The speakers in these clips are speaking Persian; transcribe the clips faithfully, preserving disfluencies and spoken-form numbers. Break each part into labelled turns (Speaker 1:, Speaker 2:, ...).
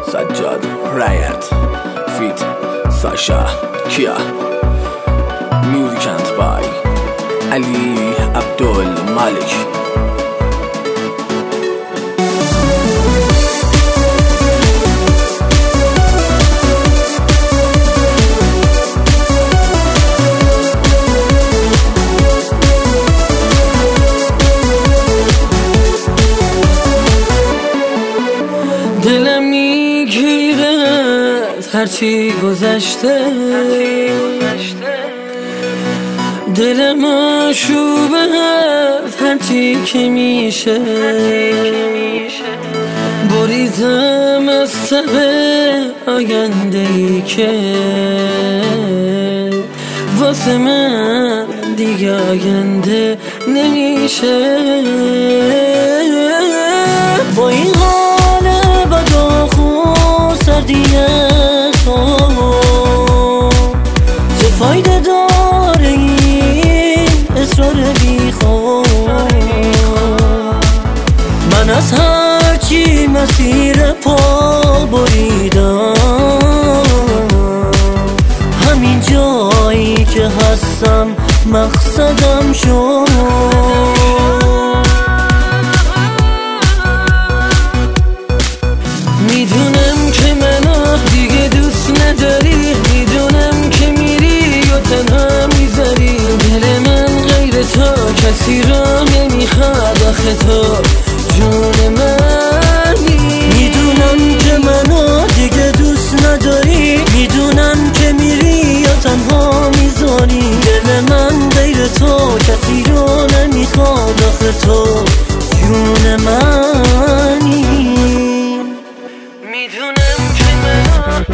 Speaker 1: سجاد رایت فیت ساشا کیا میوزیکانت بای علی عبدالمالک.
Speaker 2: دلم میگیره هرچی گذشته، دلم آشوبه هرچی که میشه، بریدم از سبه آینده ای که واسه من دیگه آینده نمیشه. با این حال بد و خون سردی تو چه فایده داره این اصرار بی خود؟ من از هرچی مسیر پا بریدم، همین جایی که هستم مقصدم شد. میدونم که منو دیگه دوست نداری، میدونم که میری و تنها میذاری، دل من غیر تو کسی رو نمیخواد آخه تو جون منی. میدونم که منو دیگه دوست نداری، میدونم که میری و تنها میذاری، دل من غیر تو کسی رو نمیخواد آخه تو جون منی. میدونم که منو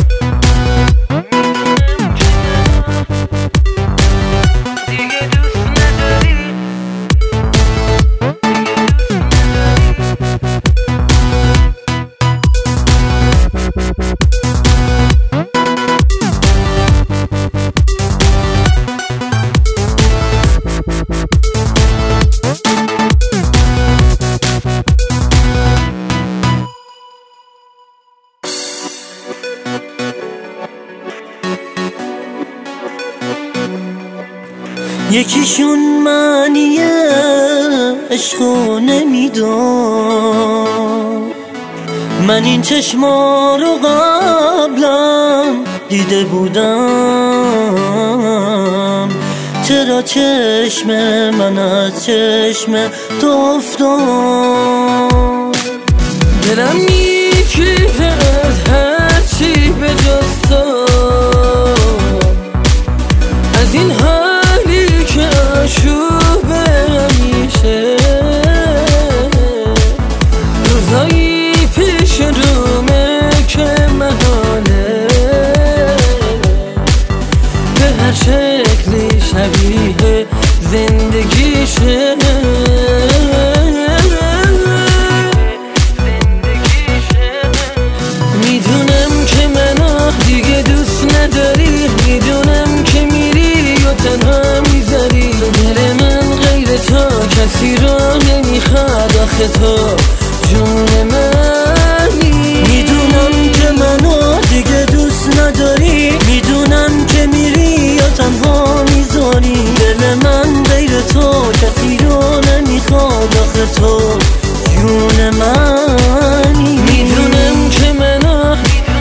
Speaker 2: دیگه دوست نداری. یکیشون معنیه عشقو نمیدون، من این چشما رو قبلا دیده بودم، چرا چشم من از چشم تو افتاد؟ دلم میگیره از هرچی به جز تو، از این حالی که آشوبه میشه، روزایی پیش رومه که محاله به هر شکلی شبیه زندگیشه. میدونم که منو دیگه دوست نداری، میدونم که میری و تنها میذاری، دل من غیر تو کسی رو نمیخواد آخه تو جون منی. میدونم که منو دیگه دوست نداری، میدونم که میری و تنها میذاری، دل من غیر تو کسی رو نمیخواد آخه تو جون منی. میدونم که منو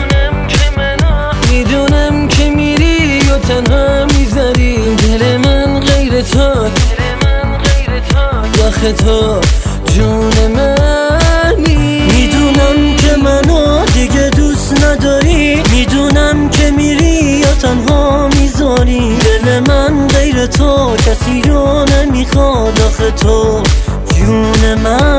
Speaker 2: میدونم که میری و تنها میذاری، دل من غیر تو آخه تو جون منی. میدونم که منو دیگه دوست نداری، میدونم که میری و تنها میذاری، دل من غیر تو کسی رو نمیخواد آخه تو جون من.